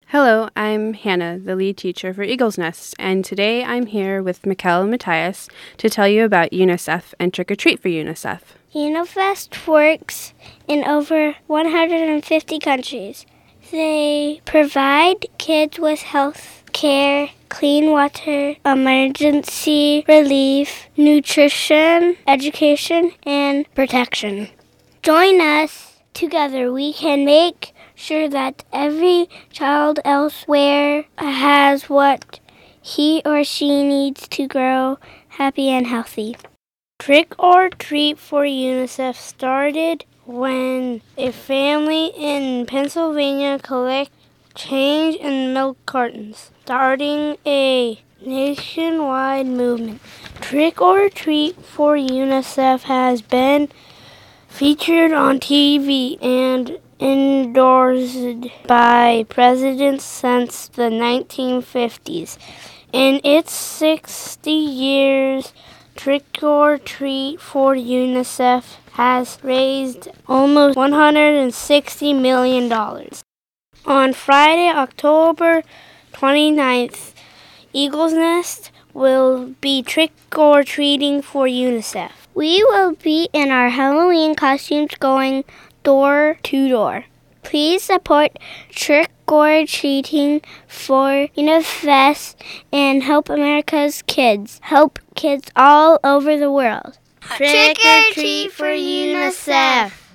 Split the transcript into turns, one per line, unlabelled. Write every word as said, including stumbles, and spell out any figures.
Hello, I'm Hannah, the lead teacher for Eagle's Nest, and today I'm here with Mikkel and Matthias to tell you about UNICEF and Trick or Treat for UNICEF.
UNICEF works in over one hundred fifty countries. They provide kids with health care, clean water, emergency relief, nutrition, education, and protection. Join us. Together we can make sure that every child elsewhere has what he or she needs to grow happy and healthy. Trick or Treat for UNICEF started when a family in Pennsylvania collected change in milk cartons, starting a nationwide movement. Trick or Treat for UNICEF has been featured on T V and endorsed by presidents since the nineteen fifties. In its sixty years, Trick or Treat for UNICEF has raised almost one hundred sixty million dollars. On Friday, October twenty-ninth, Eagle's Nest will be trick or treating for UNICEF. We will be in our Halloween costumes going door to door. Please support Trick or Treating for UNICEF and help America's kids. Help kids all over the world.
Trick or Treat for UNICEF.